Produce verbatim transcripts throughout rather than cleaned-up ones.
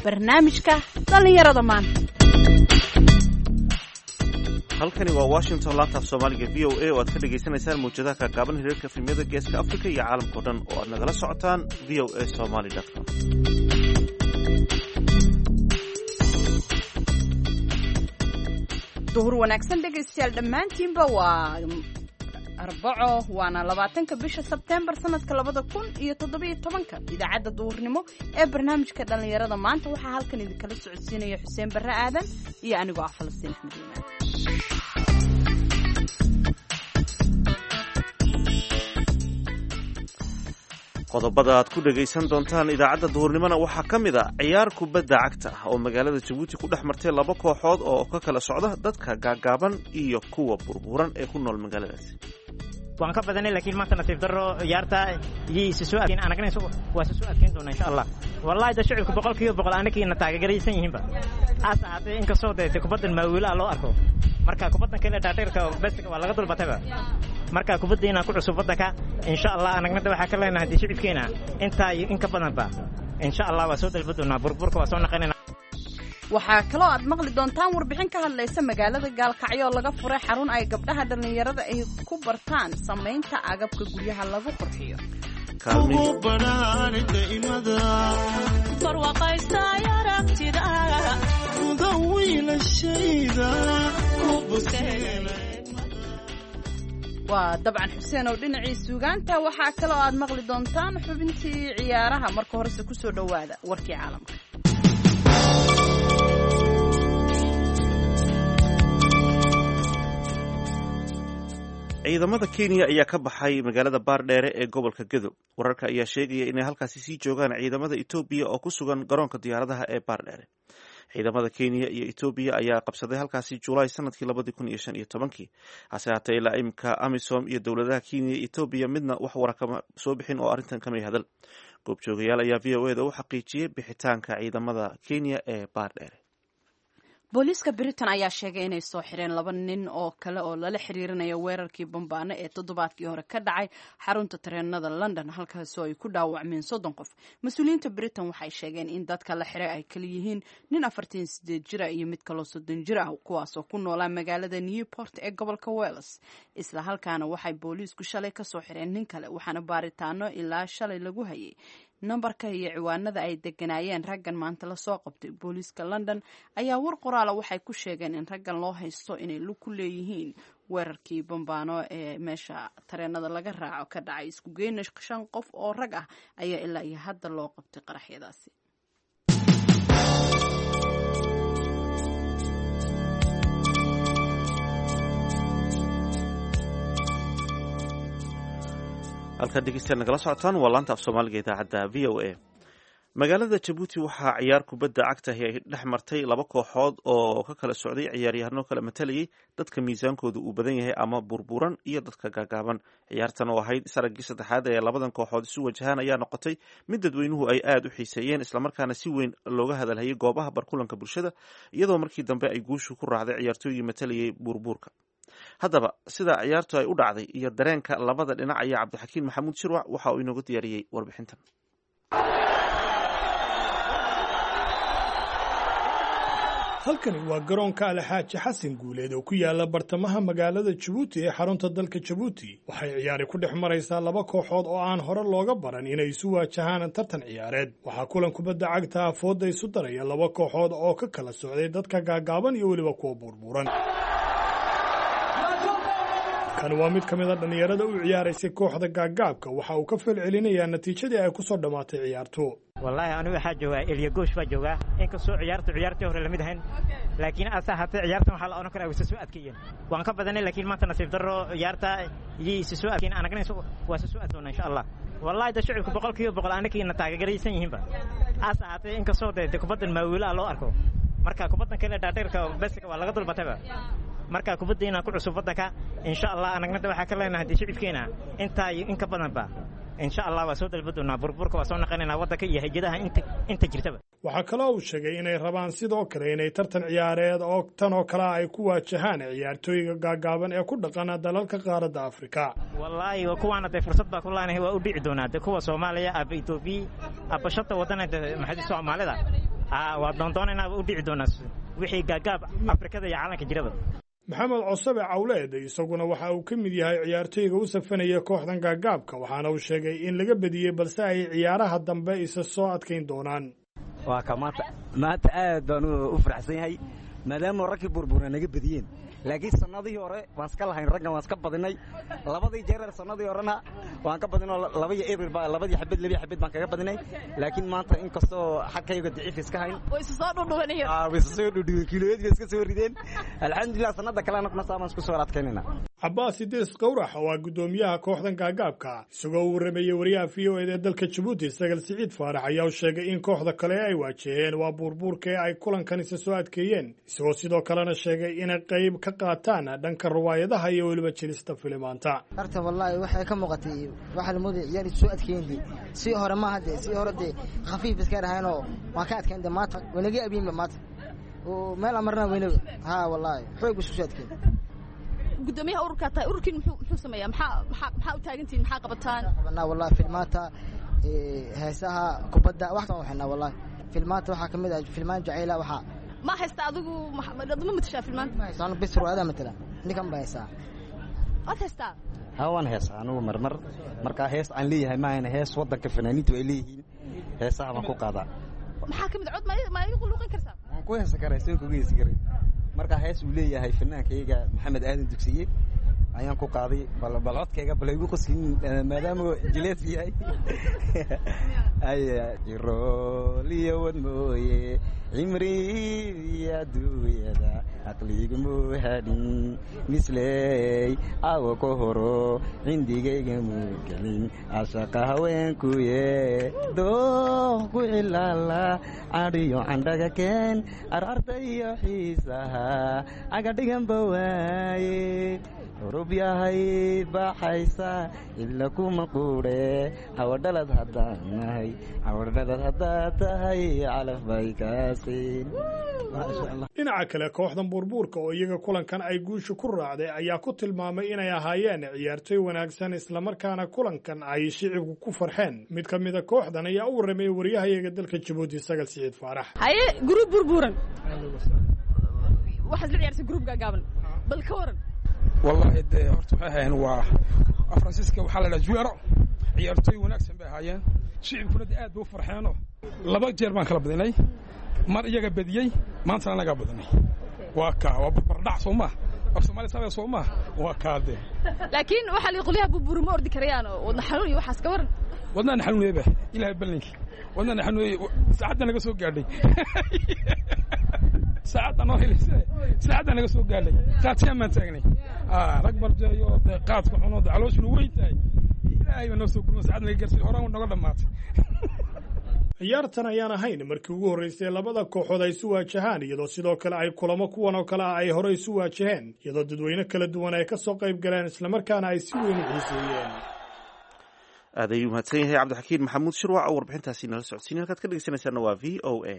barnaamijka dhalinyarada maanta. halkani waa Washington, laanta Soomaaliga V O A oo aad ka dhageysanaysaan muujadaha ka gaaban hirarka filimada geeska Afrika iyo caalamka oo dhan oo aad nagala socotaan v o a somali dot com. duhur wanaagsan dhegaystayaal dhammaantiinba waa arbaco waana labaatanka bisha Sebtembar sanadka labada kun iyo toddobiyo tobanka. idaacadda duhurnimo ee barnaamijka dhalinyarada maanta waxaa halkan idinkala socodsiinaya Xuseen Barre Aadan iyo anigoo ah Falastiin Axmed Iimaan. qodobada aad ku dhagaysan doontaan idaacadda duhurnimona waxaa ka mid a ciyaar kubadda cagta ah oo magaalada Jabuuti ku dhex martay laba kooxood oo ka kala socda dadka gaagaaban iyo kuwa burburan ee ku nool magaaladaasi. waan ka badanay laakiin maanta nasiib darro ciyaarta iyo isu soo adkeen anagana waa soo adkeen doona insha Allah. wallahi da shicibku boqolkiiba boqol anakiina taageeraysan yihiinba aasa hadee in ka soo deeyay kubaddan maawila loo arko marka kubaddan kale dhaadheerka basiga waa laga dulbatayba marka kubaddeena ku cusub wadanka insha Allah anagna waxa ka leenahay shicibkeena inta in ka badanba insha Allah waa soo dalbadoona burburka waa soo naqanina. waxaa kaloo aad maqli doontaan warbixin ka hadlaysa magaalada Gaalkacyo oo laga furay xarun ay gabdhaha dhalinyarada ay ku bartaan samaynta agabka guryaha lagu qurxiyo. waa dabcan Xuseen oo dhinacii suugaanta. waxaa kaloo aad maqli doontaan xubintii ciyaaraha. marka horese ku soo dhawaada warkii caalamka. ciidamada Kenya ayaa ka baxay magaalada Baardheere ee gobolka Gedo. wararka ayaa sheegaya inay halkaasi sii joogaan ciidamada Itoobiya oo ku sugan garoonka diyaaradaha ee Baardheere. ciidamada Kenya iyo Itoobiya ayaa qabsaday halkaasi July sanadkii labada kun iyo shan iyo tobankii. hase haatee ilaa imka AMISOM iyo dowladaha Kenya iyo Itoobiya midna wax warar kama soo bixin oo arrintan kamay hadal. goobjoogayaal ayaa V O A da u xaqiijiyay bixitaanka ciidamada Kenya ee Baardheere. booliiska Britain ayaa sheegay inay soo xireen laba nin oo kale oo lala xiriirinayo weerarkii bambaano ee toddobaadkii hore ka dhacay xarunta tareenada London halkaasoo ay ku dhaawacmeen soddon qof. mas-uuliyiinta Britain waxay sheegeen in dadka la xiray ay kala yihiin nin afartan iyo sideed jir ah iyo mid kaloo soddon jir ah kuwaasoo ku noolaa magaalada Newport ee gobolka Wales. isla halkaana waxay booliisku shalay ka soo xireen nin kale waxaana baaritaano ilaa shalay lagu hayay nambarka iyo ciwaanada ay deganaayeen raggan maanta la soo qabtay. booliiska London ayaa war qoraala waxay ku sheegeen in raggan loo haysto inay lug ku leeyihiin weerarkii bambaano ee meesha tareenada laga raaco ka dhacay. isku geyn shan qof oo rag ah ayaa ilaa iyo hadda loo qabtay qaraxyadaasi. halka dhegeystayaal nagala socotaan waa laanta af Soomaaliga idaacadda V O A. magaalada Jabuuti waxaa ciyaar kubadda cagta ay dhex martay laba kooxood oo ka kala socday ciyaaryahanno kala matalayay dadka miisaankoodu uu badan yahay ama burburan iyo dadka gaagaaban. ciyaartan oo ahayd isaragii saddexaad ee labadan kooxood isu wajahaan ayaa noqotay mid dadweynuhu ay aad u xiiseeyeen islamarkaana si weyn looga hadalhayay goobaha barkulanka bulshada iyadoo markii dambe ay guushu ku raacday ciyaartooygii matalayay burburka. haddaba sida ciyaartu ay u dhacday iyo dareenka labada dhinac ayaa Cabdixakiin Maxamuud Shirwac waxa uu inoogu diyaariyey warbixintan. halkani waa garoonka Alxaaji Xasan Guuleed oo ku yaala bartamaha magaalada Jabuuti ee xarunta dalka Jabuuti. waxay ciyaari ku dhex maraysaa laba kooxood oo aan hore looga baran inay isu waajahaan tartan ciyaareed. waxaa kulan kubadda cagta afooda isu daraya laba kooxood oo ka kala socday dadka gaagaaban iyo weliba kuwa burburan. kan waa mid ka mid a dhalinyarada u ciyaaraysay kooxda gaagaabka. waxa uu ka falcelinayaa natiijadii ay ku soo dhamaatay ciyaartu. wallahi anigu waxa joogaa Eliya Goosh baa joogaa in ka soo ciyaartu ciyaartii hore lamid ahayn laakiin aasa haatee ciyaartan waxa la oran karaa way soo adkeeyeen. waan ka badanay laakiin maanta nasiib darro ciyaarta iyo isu soo adkeen anagana waa soo adkoona insha Allah. wallahi da shicibku boqolkiiba boqol anakiina taageeraysan yihiinba aasa haatee in ka soo deeyay kubaddan maawila loo arko marka kubaddan kale dhaadheerka basiga waa laga dulbatayba marka kubaddeena ku cusub wadanka insha Allah anagna waxa ka leenahay shicibkeena inta in ka badanba insha Allah waa soo dalbadoona burburka waa soo naqanina wadanka iyo hay'adaha inta inta jirtaba. waxaa kaloo uu sheegay inay rabaan sidoo kale inay tartan ciyaareed oo tan oo kale ay ku waajahaan ciyaartooyga gaagaaban ee ku dhaqana dalalka qaaradda Afrika. wallahi waa kuwana de fursad baa ku leenahay waa u dhici doonaa de kuwa Soomaaliya aba Itoobiya aba shata wadanada maxay Soomaalida waa doondoonaynaa u dhici doonaa wixii gaagaab afrikada iyo caalamka jiraba maxamed cosabe cawleed isaguna waxa uu ka mid yahay ciyaartoyga u safanaya kooxdan gaagaabka waxaana uu sheegay in laga badiyey balse ay ciyaaraha dambe isa soo adkayn doonaan waa ka maanta maanta aad baan u faraxsan yahay maadaama raggii burburna naga badiyeen laakiin sanadii hore waan iska lahayn raggan waan iska badinay labadii jeer sanadii horena waan ka badinay labadii April baa labadii xabad labadii xabad baan kaga badinay laakiin maanta in kastoo xaqayga daciif iska hayn way soo dhudhuwanayeen ah way soo dhudhuwan kiilooyinka iska soo rideen alxamdulillah sanada kale aan saamaan isku soo adkaynayna Abbas Idris Qowrax waa gudoomiyaha kooxdan gaagaabka isagoo warramay wariyaha V O A ee dalka Djibouti Sagal Siciid Faarax ayaa sheegay in kooxda kale ay waajaheen waa burburka ay kulankan isa soo adkeeyeen isagoo sidoo kalena sheegay in qayb ka qaataan dhanka riwaayadaha iyo waliba jirista filimaanta horta wallahi waxay ka muuqatay waxa la mooday ciyaar soo adkeeyeen si hore ma hadee si hore de khafiif iska rahayn oo waa ka adkeeyeen maanta wanaga abiin maanta oo meel amarna weynaga ha wallahi xoog isku soo adkeeyeen gudoomiyaha ururka taa ururkiin muxuu muxuu sameeyaa maxaa maxaa u taagantiin maxaa qabataan qabana wallahi filmaanta ee heesaha kubadda waxaan waxna wallahi filmaanta waxa kamid ah filmaan jacayla waxa ma haysta adigu ma matashaa filmaanta ma haysta bis ruwaada matala ninkan ba haysta ad haysta hawan hees anigu marmar marka hees aan leeyahay ma ayna hees wadanka fanaaniintu ay leeyihiin heesaha ma ku qaada maxaa kamid cod ma igu luqin kartaa waan ku heesa karaysan ku geesi karay marka hees uu leeyahay fanaankayga Maxamed Aadan Dugsiye ayaan ku qaaday bal bal codkayga bal igu qosin maadaama jileed yahay ay jiroliyo wad mooye imri ya duuyada aqliga muhadin misley awo ko horo indigayga mugalin ashaqa haweenku ye do ku ilala ariyo andaga ken ararta iyo xiisaha aga dhigan bawaaye rubiyahay baxaysa illa kuma quure hawadhalad hadanahay hawadhalad hadatahay calaf bay kaasin dhinaca kale kooxdan burburka oo iyaga kulankan ay guusha ku raacday ayaa ku tilmaamay inay ahaayeen ciyaartoy wanaagsan isla markaana kulankan ay shicibku ku farxeen mid ka mid ah kooxdan ayaa u warramay wariyahayaga dalka Djibouti Sagal Siciid Faarax haye group burburan waxa la ciyaartay group gaagaaban bal ka waran wallahi de horta waxay ahayn waa Francisco waxa la dhajuero ciyaartoy wanaagsan bay ahaayeen shicibkuna aad buu farxeen laba jeer baan kala badinay mar iyaga badiyay maanta anaga badinay waa ka waa bardhac Soomaa af Soomaali sabay Soomaa waa kaade laakiin waxa la qoliyaha burbur ma ordi karayaan wadna xanuun iyo waxaas ka waran wadna xanuun yeeba ilaahay ballinki wadna xanuun saacada naga soo gaadhay saacada noo helisay saacada naga soo gaadhay saacada ma taagnay ah rag barjayo qaadka cunood calooshuna weyntahay ilaahay noo soo gurmo saacada naga garsay horaan naga dhamaatay ciyaartan ayaan ahayn markii ugu horeysay labada kooxood ay isu waajahaan iyadoo sidoo kale ay kulamo kuwan oo kale ah ay hore isu waajaheen iyadoo dadweyne kala duwan ay ka soo qayb galeen isla markaana ay si weyn u xiiseeyeen aad ayuu mahadsan yahay cabdixakiin maxamuud shirwac oo warbixintaasi nala socodsiin halkaad ka dhegeysanaysaana waa V O A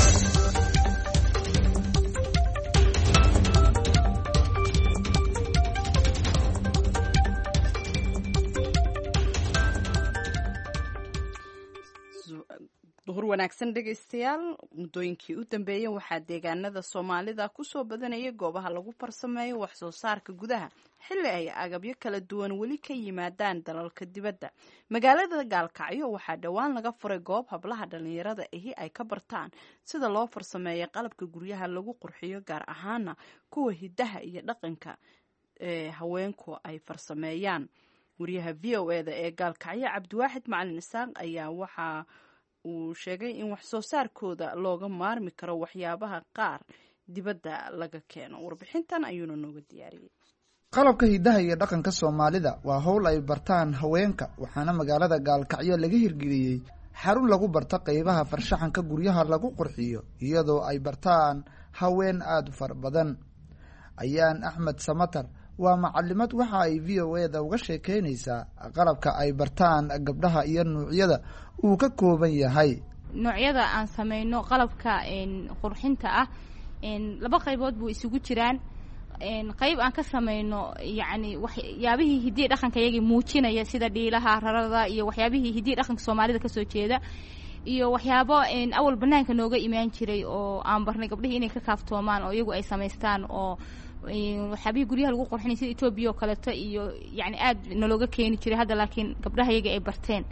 duhur wanaagsan dhegaystayaal muddooyinkii u dambeeyay waxaa deegaanada Soomaalida ku soo badanayay goobaha lagu farsameeyo wax soo saarka gudaha xilli ay agabyo kala duwan weli ka yimaadaan dalalka dibadda magaalada Gaalkacyo waxaa dhawaan laga furay goob hablaha dhalinyarada ahi ay ka bartaan sida loo farsameeyo qalabka guryaha lagu qurxiyo gaar ahaana kuwa hidaha iyo dhaqanka ee haweenku ay farsameeyaan wariyaha V O A da ee Gaalkacyo Cabdiwaaxid Macalin Isaaq ayaa waxa uu sheegay in wax soo saarkooda looga maarmi karo waxyaabaha qaar dibadda laga keeno warbixintan ayuuna nooga diyaariyay qalabka hidaha iyo dhaqanka Soomaalida waa hawl ay bartaan haweenka waxaana magaalada Gaalkacyo laga hirgeliyay xarun lagu barto qaybaha farshaxanka guryaha lagu qurxiyo iyadoo ay bartaan haween aad u far badan ayaan Axmed Samatar waa macallimad waxa ay V O A da uga sheekeynaysaa qalabka ay bartaan gabdhaha iyo noocyada uu ka kooban yahay noocyada aan sameeyno qalabka een qurxinta ah een laba qaybood buu isugu jiraan een qayb aan ka sameeyno yaani waxyaabihii hidii dhaqanka yaga muujinaya sida dhiilaha rarada iyo waxyaabihii hidii dhaqanka Soomaalida ka soo jeeda iyo waxyaabo awal banaanka nooga imaan jiray oo aan barnay gabdhihii inay ka kaaftoomaan oo iyagu ay samaystaan oo waxyaabihii guryaha lagu qurxinay sida Ethiopia oo kaleeto iyo yani aad nalooga keeni jiray hadda laakiin gabdhaha iyaga ay barteen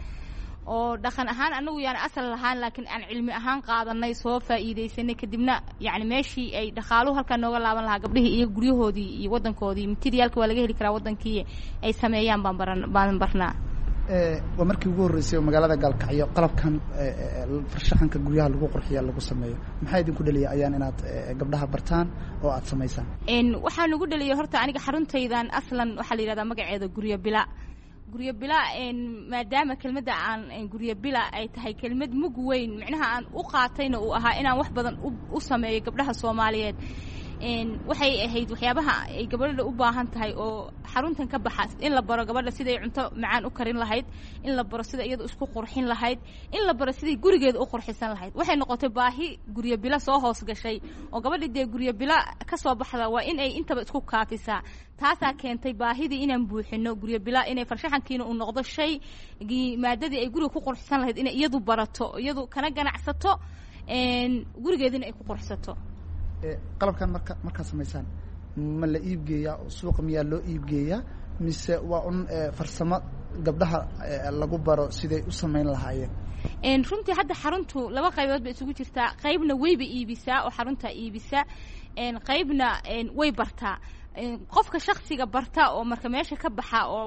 oo dhaqan ahaan anagu yani asal lahaan laakiin aan cilmi ahaan qaadanay soo faa'iideysanay kadibna yani meeshii ay dhaqaaluhu halka nooga laaban lahaa gabdhihii iyo guryahoodii iyo wadankoodii materialka waa laga heli karaa wadankii ay sameeyaan baan baran baan barnaa ee waa markii ugu horeysay magaalada Gaalkacyo qalabkan farshaxanka guryaha lagu qurxiyo lagu sameeyo maxay idin ku dhaliyay ayaan inaad gabdhaha bartaan oo aad sameysaan in waxa nagu dhaliyay horta aniga xaruntaydan aslan waxa la yiraahdaa magaceeda guryo bila guryo bila in maadaama kelmadda aan guryo bila ay tahay kelmad mug weyn macnaha aan u qaatayna uu ahaa inaan wax badan u sameeyo gabdhaha Soomaaliyeed in waxay ahayd waxyaabaha ay gabadha u baahan tahay oo xaruntan ka baxas in la baro gabadha sida ay cunto macaan u karin lahayd in la baro sida iyadu isku qurxin lahayd in la baro sida gurigeeda u qurxisan lahayd waxay noqotay baahi guryo bila soo hoos gashay oo gabadha de guryo bila ka soo baxda waa in ay intaba isku kaafisaa taasa keentay baahidii inaan buuxino guryo bila inay farshaxankiina uu noqdo shay maadadii ay guriga ku qurxisan lahayd in iyadu barato iyadu kana ganacsato een gurigeedina ay ku qurxisato qalabkan marka marka sameeysan ma la iib geeyaa suuqa miyaa loo iib geeyaa mise waa un farsamo gabdhaha lagu baro siday u sameyn lahaayeen een runtii hadda xaruntu laba qaybood bay isugu jirtaa qaybna wayba iibisaa oo xarunta iibisa een qaybna een way bartaa qofka shakhsiga barta oo marka meesha ka baxa oo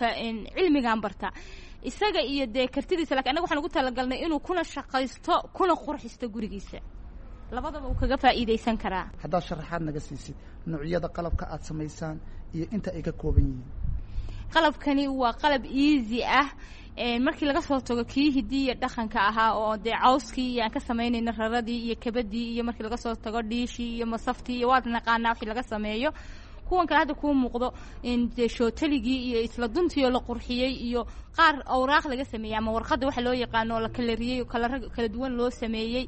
cilmigan barta isaga iyo de kartidiisa laakiin anagu waxaan ugu talagalnay inuu kuna shaqaysto kuna qurxisto gurigiisa labadaba uu kaga faa'iideysan karaa hadda sharaxaad naga siisid noocyada qalabka aad sameysaan iyo inta ay ka kooban yihiin qalabkani waa qalab easy ah ee markii laga soo tago kii hidiya dhaqanka ahaa oo de cawskii aan ka sameynayna raradii iyo kabadii iyo markii laga soo tago dhiishii iyo masaftii iyo waad naqaanaa wixii laga sameeyo kuwan kale hadda ku muuqdo in de shootaligii iyo isla duntii oo la qurxiyay iyo qaar awraaq laga sameeyay ama warqada waxa loo yaqaan oo la kalariyay kala kala duwan loo sameeyay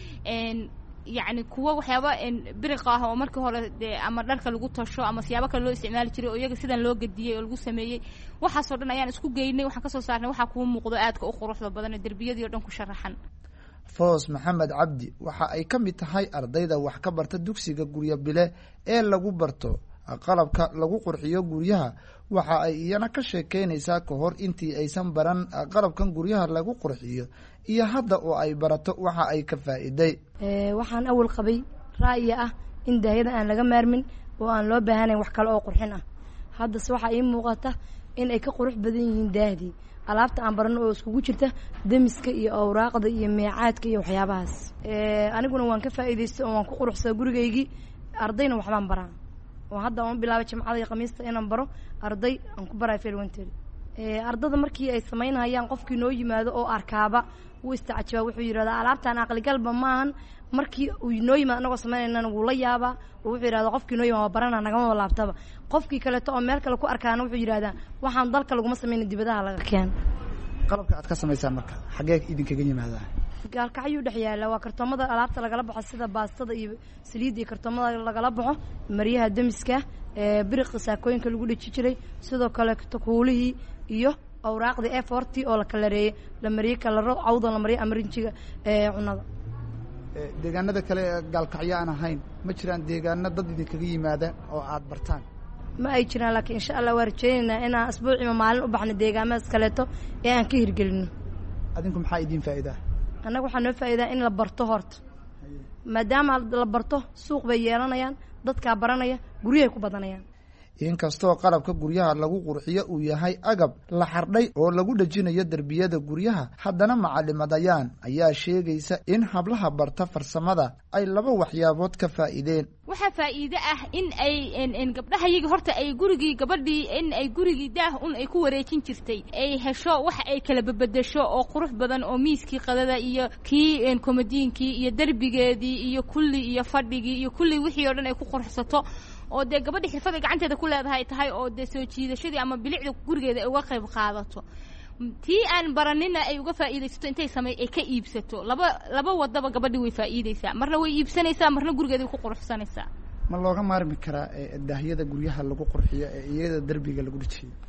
een يعني kuwa waxyaaba in biriq ah oo markii hore ama dharka lagu tasho ama siyaabo kale loo isticmaali jiray oo iyaga sidan loo gadiyay oo lagu sameeyay waxa soo dhan ayaan isku geynay waxaan ka soo saarnay waxa ku muuqdo aadka u quruxda badan darbiyadii oo dhan ku sharaxan Foos Maxamed Cabdi waxa ay ka mid tahay ardayda wax ka barta dugsiga guryo bile ee lagu barto qalabka lagu qurxiyo guryaha waxa ay iyana ka sheekeynaysaa ka hor intii aysan baran qalabkan guryaha lagu qurxiyo iyo hadda oo ay barato waxa ay ka faa'iiday ee waxaan awal qabay ra'yi ah in daahiyada aan laga maarmin oo aan loo baahanayn wax kale oo qurxin ah hadda waxa ay muuqata in ay ka qurux badan yihiin daahdi alaabta aan barano oo isku jirta damiska iyo awraaqda iyo meecaadka iyo waxyaabahaas ee aniguna waan ka faa'iideystay oo waan ku quruxsaday gurigeygii ardayna waxbaan baraa oo hadda aan bilaabay jimcada iyo khamiista inaan baro arday aan ku baray feelwanteri ee ardada markii ay sameynayaan qofkii noo yimaado oo arkaaba uu istaacjaba wuxuu yiraahdaa alaabtaan aqli galba maahan markii uu noo yimaado anagoo sameynayna wuu la yaabaa oo wuxuu yiraahdaa qofkii noo yimaado barana nagama laabtaba qofkii kale oo meel kale ku arkaana wuxuu yiraahdaa waxaan dalka lagu ma sameeyay dibadaha laga keen qalabka aad ka sameysaan marka xagee idin kaga yimaadaa Gaalkacyo dhaxyaala waa kartoomada alaabta laga baxo sida baastada iyo saliid iyo kartoomada laga baxo mariyaha damiska ee biriq saakooyinka lagu dhiji jiray sidoo kale kuulihii iyo awraaqda ee forty oo la kalareeyay la mariyay kalaro cawda la mariyay amrinjiga ee cunada ee deegaanada kale Gaalkacyo aan ahayn ma jiraan deegaano dad idin kaga yimaada oo aad bartaan ma ay jiraan laakiin insha Allah waa rajaynaynaa inaan asbuuci maalin u baxno deegaamada kaleeto ee aan ka hirgelino adinku maxaa idin faa'iidaa anagu waxaan noo faa'iidaa in la barto horta maadaama la barto suuq bay yeelanayaan dadka baranaya guryaha ku badanayaan inkastoo qalabka guryaha lagu qurxiyo uu yahay agab la xardhay oo lagu dhajinayo darbiyada guryaha haddana macallimadayaan ayaa sheegaysa in hablaha barta farsamada ay laba waxyaabood ka faa'iideen waxa faa'iido ah in ay in gabdhaha iyaga horta ay gurigii gabadhii in ay gurigii daah un ay ku wareejin jirtay ay hesho wax ay kala babadasho oo qurux badan oo miiskii qadada iyo kii komadiinkii iyo darbigeedii iyo kulli iyo fadhigii iyo kulli wixii oo dhan ay ku qurxsato oo de gabadha xirfada gacanteeda ku leedahay tahay oo de soo jiidashadii ama bilicda gurigeeda ay uga qayb qaadato tii aan baranina ay uga faa'iideysato intay samay ay ka iibsato laba laba wadaba gabadhi way faa'iideysaa marna way iibsanaysaa marna gurigeeda ku quruxsanaysaa ma looga maarmi karaa daahiyada guryaha lagu qurxiyo ee iyada darbiga lagu dhijiyo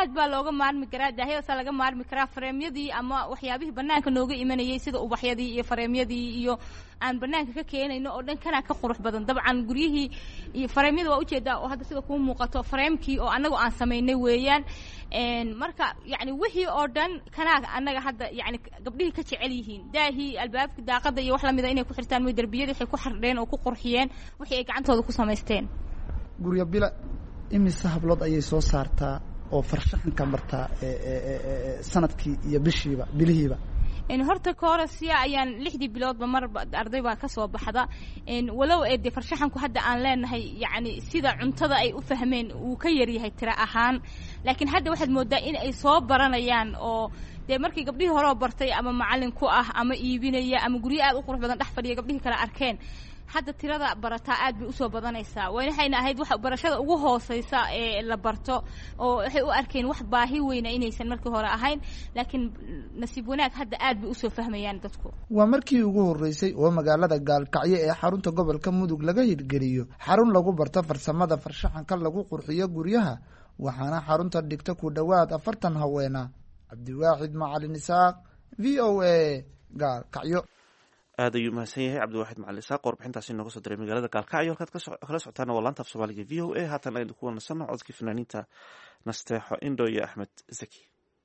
aad baa looga maarmi karaa daahyadaasa laga maarmi karaa fareemyadii ama waxyaabihii banaanka nooga imanayay sida ubaxyadii iyo fareemyadii iyo aan banaanka ka keenayno oo dhan kana ka qurux badan dabcan guryihii iyo fareemyada waa ujeedaa oo hadda sida kuu muuqato fareemkii oo annagu aan samaynay weeyaan marka yani wixii oo dhan kanaa annaga hadda yani gabdhihii ka jecel yihiin daahii albaabka daaqada iyo wax lamida inay ku xirtaan way derbiyadii waxay ku xardheen oo ku qurxiyeen wixii ay gacantooda ku samaysteen guryo bila imise hablood ayay soo saartaa oo farshaxanka martaa sanadkii iyo bishiiba bilihiiba horta koorasya ayaan lixdii biloodba marba arday baa ka soo baxda walow ee dee farshaxanku hadda aan leenahay yani sida cuntada ay u fahmeen uu ka yaryahay tiro ahaan laakiin hadda waxaad moodaa in ay soo baranayaan oo dee markii gabdhihii horeo bartay ama macallin ku ah ama iibinaya ama guryo aad u qurux badan dhex fadhiya gabdhihii kale arkeen hadda tirada barataa aad bay usoo badanaysaa waxayna ahayd wax barashada ugu hooseysa ee la barto oo waxay u arkeen wax baahi weyna inaysan markii hore ahayn laakiin nasiib wanaag hadda aad bay usoo fahmayaan dadku waa markii ugu horeysay oo magaalada gaalkacyo ee xarunta gobolka mudug laga hirgeliyo xarun lagu barto farsamada farshaxanka lagu qurxiyo guryaha waxaana xarunta dhigta ku dhowaad afartan haweena cabdiwaaxid macalin isaaq v o a gaalkacyo aad ayuu mahadsan yahay cabdiwaaxid macalin isaaq warbixintaasi nooga soo diray magaalada gaalkacyo halkaad kala socotaana waa laanta af soomaaliga v o a haatan aynu ku wanasano codkii fanaaniinta nasteexo indho iyo axmed zaki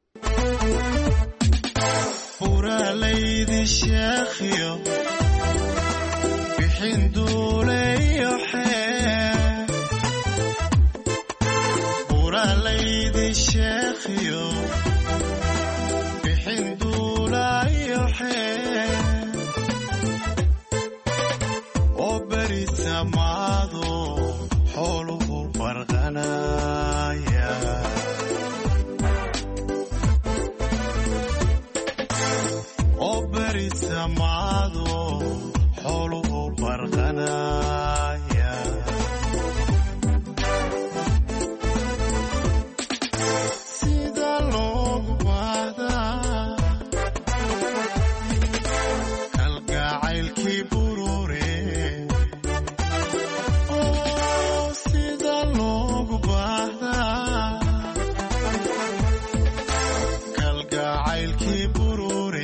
buralaydi sheekhiyo bixin duuleyo xee buralaydi sheekhiyo bixin duulayo xee oo beri samaado xooluhu farqanaya oo beri samaado xooluhu farqanaya sida loogu baahdaa kalgacaylkii burure oo sida loogu baahdaa kalgacaylkii burure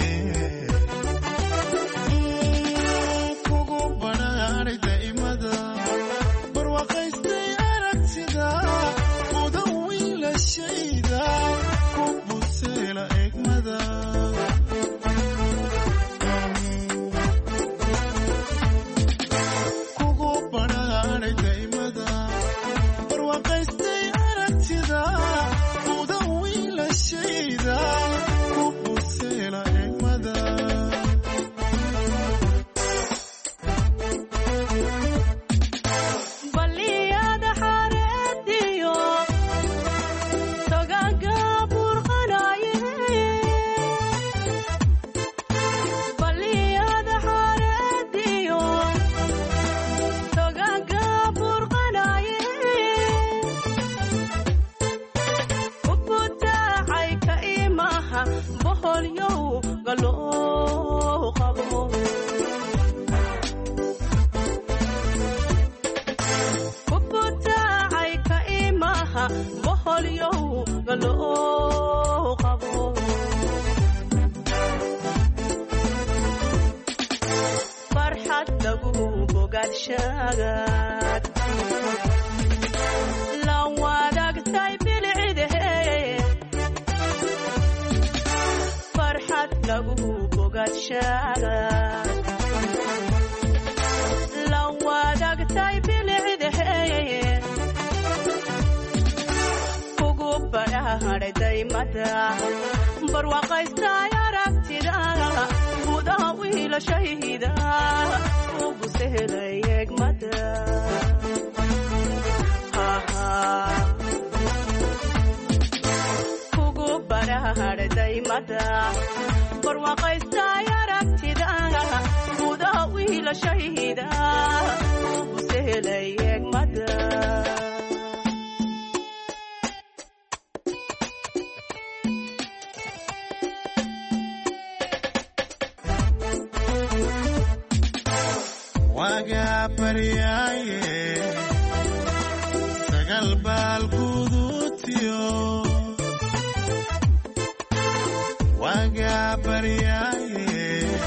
baryaaye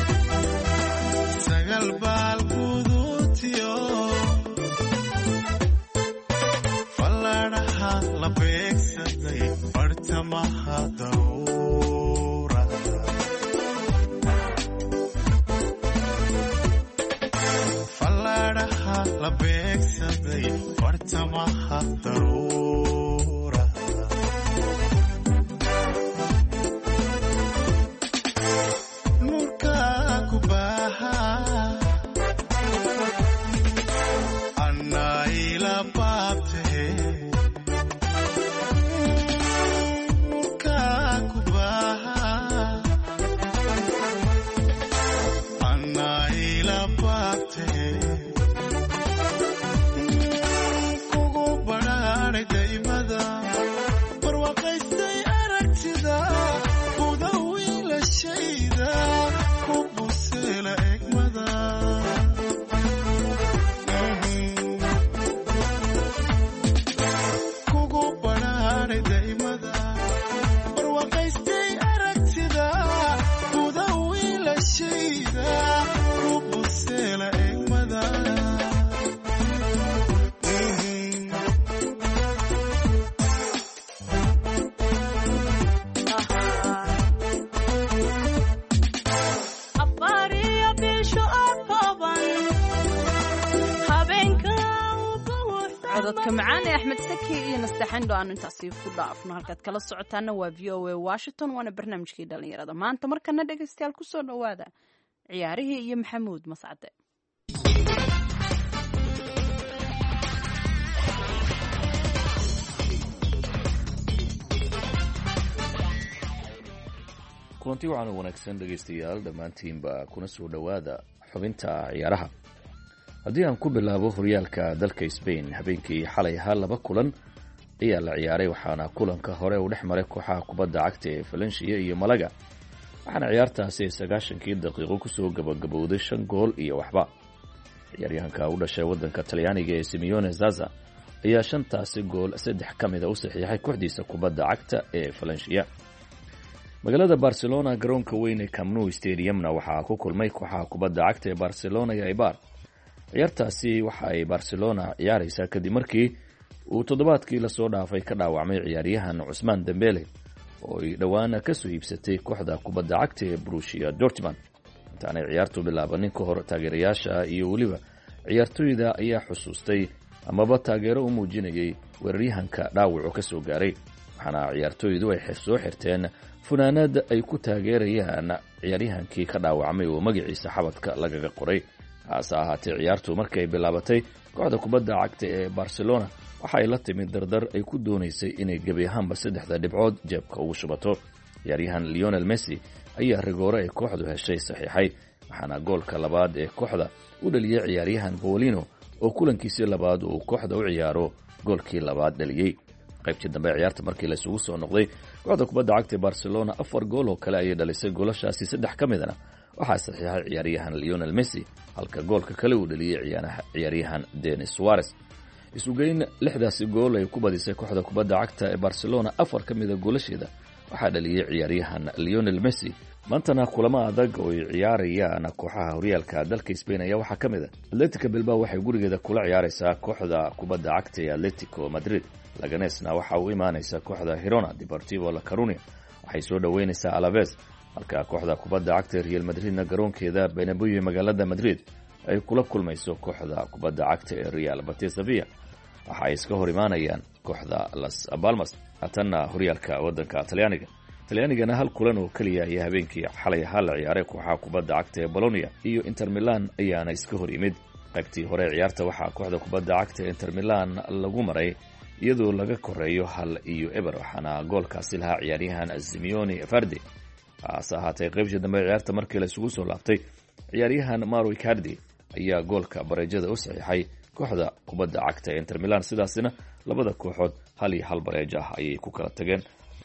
sagal baal guduutiyo falladhaha la beegsaday bartamaha daruura falladhaha la beegsaday bartamaha daruura nurka ku baaha annaa ila baabtahe nurka ku baaha annaa ila baabtahe kugu badhaadhay daymada barwaaqaystay aragtida buda wiilashayda ku buseela egmada kugu badhaadhay daymada barwaaqaystay aragtida buda wiilashayda ku buseela egmada cododka macaan ee axmed saki iyo nastaxandho aanu intaasi ku dhaafno halkaad kala socotaana waa v o a washington waana barnaamijkii dhalinyarada maanta markana dhegaystayaal kusoo dhowaada ciyaarihii iyo maxamuud mascade kulanti waxaan u wanaagsan dhegaystayaal dhammaantiinba kuna soo dhowaada xubinta ciyaaraha haddii aan ku bilaabo horyaalka dalka Spain habeenkii xalay ahaa laba kulan ayaa la ciyaaray waxaana kulanka hore u dhex maray kooxaha kubadda cagta ee Valencia iyo Malaga waxaana ciyaartaasi sagaashankii daqiiqo kusoo gabagabowday shan gool iyo waxba ciyaaryahanka u dhashay waddanka Talyaaniga ee Simeone Zaza ayaa shantaasi gool saddex ka mid ah u saxiixay kooxdiisa kubadda cagta ee Valencia magaalada Barcelona garoonka weyn ee Camp Nou Stadiumna waxaa ku kulmay kooxaha kubadda cagta ee Barcelona iyo Eibar ciyaartaasi waxa ay Barcelona ciyaaraysaa kadib markii uu toddobaadkii la soo dhaafay ka dhaawacmay ciyaaryahan Ousmane Dembele oo ay dhawaan ka soo iibsatay kooxda kubadda cagta ee Borussia Dortmund intaanay ciyaartu bilaabanin ka hor taageerayaasha iyo weliba ciyaartoyda ayaa xusuustay amaba taageero u muujinayay weeraryahanka dhaawac ka soo gaaray waxaana ciyaartoydu ay soo xirteen funaanad ay ku taageerayaan ciyaaryahankii ka dhaawacmay oo magaciisa xabadka lagaga qoray hase ahaatee ciyaartu markay bilaabatay kooxda kubadda cagta ee Barcelona waxa ay la timid dardar ay ku doonaysay inay gebi ahaanba saddexda dhibcood jeebka ugu shubato ciyaaryahan Lionel Messi ayaa rigoore ay kooxdu heshay saxiixay waxaana goolka labaad ee kooxda u dhaliyay ciyaaryahan Paulino oo kulankiisii labaad uu kooxda u ciyaaro goolkii labaad dhaliyay qaybtii dambe ciyaarta markii la isugu soo noqday kooxda kubadda cagta Barcelona afar gool oo kale ayay dhalisay goolashaasi saddex ka midna waxaa saxiixay ciyaaryahan Lionel Messi halka goolka kale uu dhaliyay ciyaaryahan Denis Suarez isugeyn lixdaasi gool ay ku badisay kooxda kubadda cagta ee Barcelona afar ka mid ah goolasheeda waxaa dhaliyay ciyaaryahan Lionel Messi maantana kulamo adag oo ay ciyaarayaan kooxaha horyaalka dalka Spain ayaa waxaa ka mid ah Atletico Bilbao waxay gurigeeda kula ciyaaraysaa kooxda kubadda cagta ee Atletico Madrid Laganesna waxa uu imaanaysa kooxda Girona Deportivo La Coruña waxay soo dhaweynaysaa Alaves halka kooxda kubadda cagta Real Madridna garoonkeeda Bernabeu magaalada Madrid ay kula kulmayso kooxda kubadda cagta ee Real Betis Sevilla waxa ay iska hor imaanayaan kooxda Las Palmas atanna horyaalka waddanka Talyaaniga Talyaanigana hal kulan oo kaliya ayaa habeenkii xalay ahaa la ciyaaray kooxaha kubadda cagta ee Bologna iyo Inter Milan ayaana iska hor yimid qaybtii hore ciyaarta waxaa kooxda kubadda cagta ee Inter Milan lagu maray iyadoo laga koreeyo hal iyo eber waxaana goolkaasi lahaa ciyaaryahan Simeone Fardi hase ahaatee qaybtii dambe ciyaarta markii la isugu soo laabtay ciyaaryahan Mauro Icardi ayaa goolka bareejada u saxiixay kooxda kubadda cagta ee Inter Milan sidaasina labada kooxood hal iyo hal bareej ah ayay ku kala tageen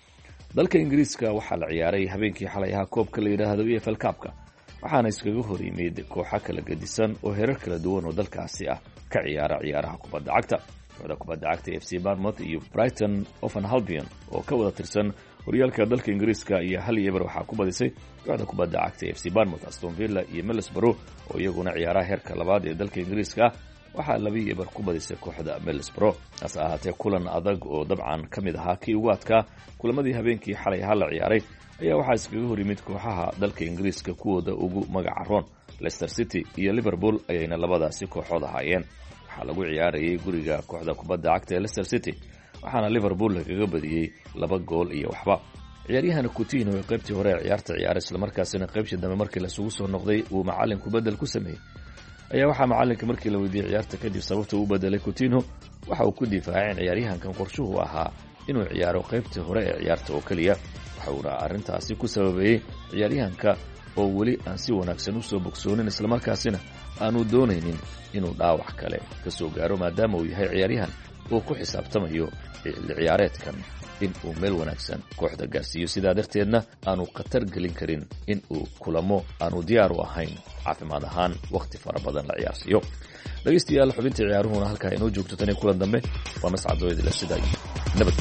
dalka Ingiriiska waxaa la ciyaaray habeenkii xalay ahaa koobka la yiraahdo E F L Cup-ka waxaana iskaga hor yimid kooxo kala gedisan oo heerar kala duwan oo dalkaasi ah ka ciyaara ciyaaraha kubadda cagta kooxda kubadda cagta f c barmouth iyo brighton oven halbion oo ka wada tirsan horyaalka dalka ingiriiska iyo hal iyo eber waxaa ku badisay kooxda kubadda cagta f c barmouth. aston villa iyo middlesbrough oo iyaguna ciyaaraha heerka labaad ee dalka ingiriiska waxaa laba iyo eber ku badisay kooxda middlesbrough. hase ahaatee kulan adag oo dabcan ka mid ahaa kii ugu adkaa kulamadii habeenkii xalay ahaa la ciyaaray ayaa waxaa iskaga hor yimid kooxaha dalka ingiriiska kuwooda ugu magaca roon. leicester city iyo liverpool ayayna labadaasi kooxood ahaayeen. waxaa lagu ciyaarayay guriga kooxda kubadda cagta ee leicester city waxaana liverpool lagaga badiyey laba gool iyo waxba. ciyaaryahana coutinho ee qaybtii hore ee ciyaarta ciyaaray islamarkaasina qaybtii dambe markii lasugu soo noqday uu macalinku bedel ku sameeyey ayaa waxaa macalinka markii la weydiiyey ciyaarta kadib sababta uu bedelay coutinho waxa uu ku difaacay in ciyaaryahankan qorshuhu ahaa inuu ciyaaro qaybtii hore ee ciyaarta oo keliya. waxa uuna arrintaasi ku sababeeyey ciyaaryahanka oo weli aan si wanaagsan u soo bogsoonin islamarkaasina aanu doonaynin inuu dhaawac kale ka soo gaaro maadaama uu yahay ciyaaryahan uu ku xisaabtamayo ciyaareedkan in uu meel wanaagsan kooxda gaarsiiyo. sidaa darteedna aanu khatar gelin karin in uu kulamo aanu diyaar u ahayn caafimaad ahaan wakhti fara badan la ciyaarsiiyo. dhegaystayaal xubintii ciyaaruhuna halkaa inoo joogto tan iyo kulan dambe waa mascadooyadila sidaa iyo nabad.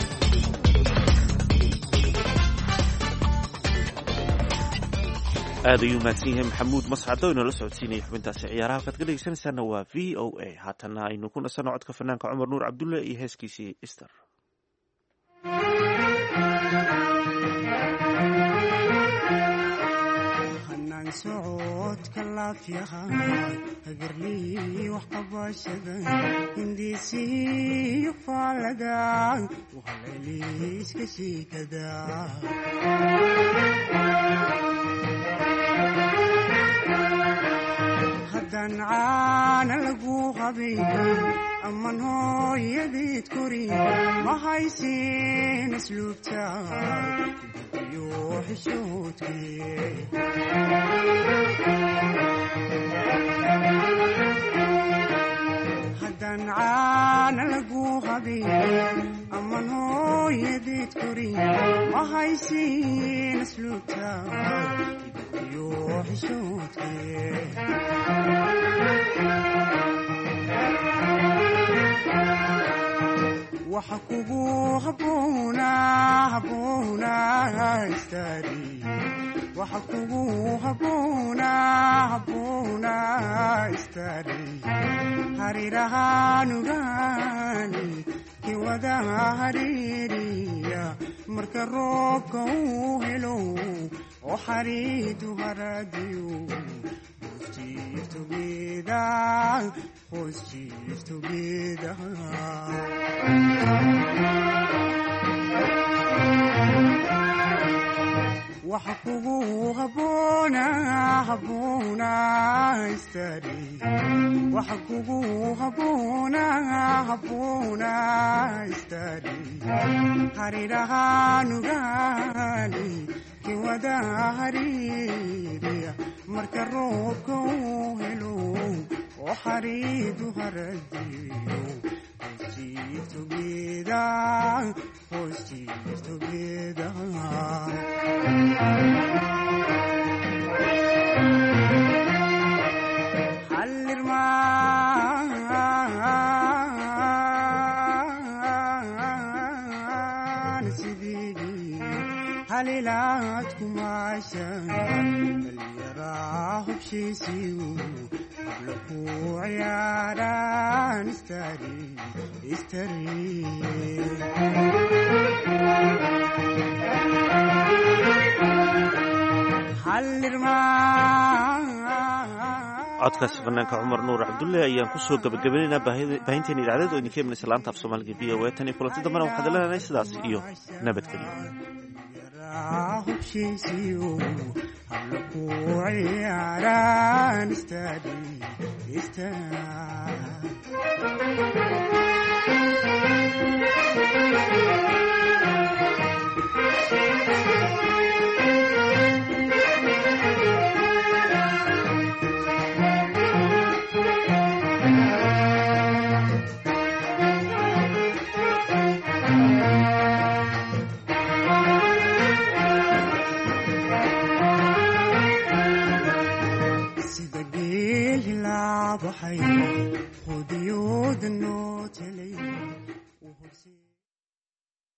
aad ayuu mahadsan yahay maxamuud mascado inoo la socodsiinaya xubintaasi ciyaaraha halkaad ka dhegeysanaysaana waa v o a. haatana aynu ku nasanno codka fanaanka cumar nuur cabdulle iyo heeskiisii ister. hanaan socodka laafyaha hagarlii wax qabashada hindiisiyo faalada wahaleeliiska shiikada haddaan caana lagu qabin aman hooyadeed korin ma haysin asluubta iyo xishoodkee haddaan caana lagu qabin aman hooyadeed korin ma haysin asluubta iyo xishoodkee waxa kugu haboona haboona istari waxa kugu haboona haboona istari harirahaanugaani kiwada haririya marka roobka uu helo oo xariidu haradiyo hoos together hoos together waxa kugu haboona haboona istari waxa kugu haboona haboona istari harirahaanugaani kiwada haririya marka roobka uu helo oo xariidu haradiyo hoos together hoos together halirmaan sidii halilaad kumaashan dhaliyaraa hubshiisiyu habla ku ciyaaraan istari istari codkaasi fanaanka cumar nuur cabdulle ayaan kusoo gabagabanaynaa baahinteena idaacadeed oo idinka imanaysa laanta af soomaaliga v o a tan iyo kulanti dambena waxaad leenahay sidaas iyo nabadgelyo habla ku ciyaaraan istari istari